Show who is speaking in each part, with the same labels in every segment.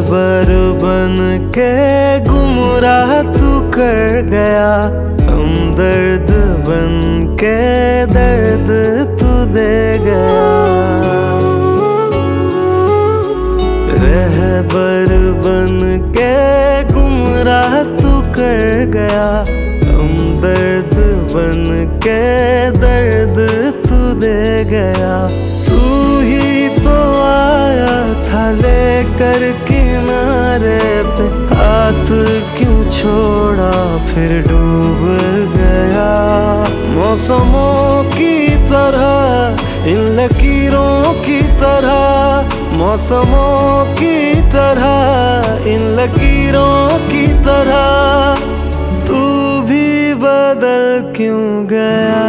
Speaker 1: बन के गुमराह तू कर गया, हमदर्द बन के दर्द तू दे गया। रहबर बन के गुमराह तू कर गया, हमदर्द बन के दर्द तू दे गया। तू ही तो आया था लेकर किनारे पे, हाथ क्यों छोड़ा फिर डूब गया। मौसमों की तरह इन लकीरों की तरह, मौसमों की तरह इन लकीरों की तरह, तू भी बदल क्यों गया।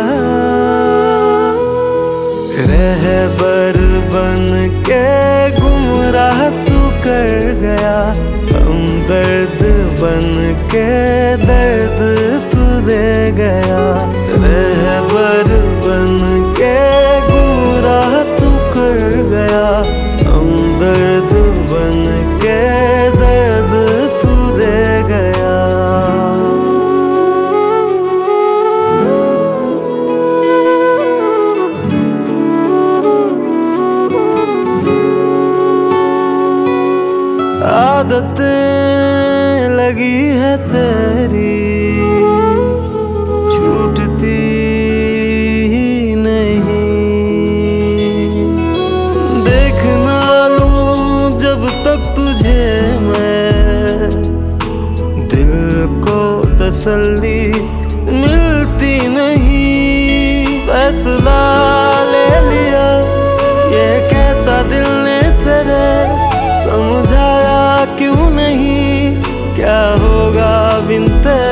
Speaker 1: रहबर बन के गुमराह तू कर गया, हमदर्द बन के दर्द तू दे गया। रहबर बन के गुमराह तू कर गया, हमदर्द बन के दर्द तू दे गया। आदतें लगी है तेरी, छूटती ही नहीं। देख ना लूं जब तक तुझे मैं, दिल को तसल्ली मिलती नहीं। फैसला ले लिया ये कैसा दिल ने तेरे, समझाया क्यों नहीं क्या होगा बिन तेरे।